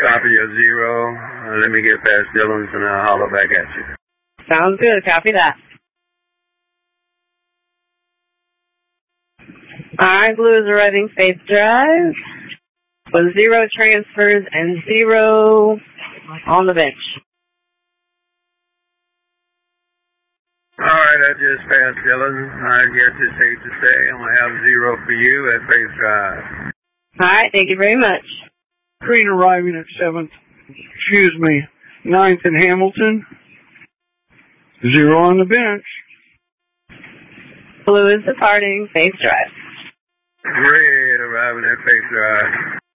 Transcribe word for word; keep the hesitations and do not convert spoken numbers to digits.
copy of zero. Uh, let me get past Dillon's and I'll holler back at you. Sounds good. Copy that. All right, Blue is arriving Faith Drive with zero transfers and zero on the bench. All right, I just passed Dillon. I guess it's safe to say I'm going to have zero for you at Faith Drive. All right, thank you very much. Green arriving at seventh, excuse me, ninth in Hamilton. Zero on the bench. Blue is departing Faith Drive. Red arriving at Faith Drive.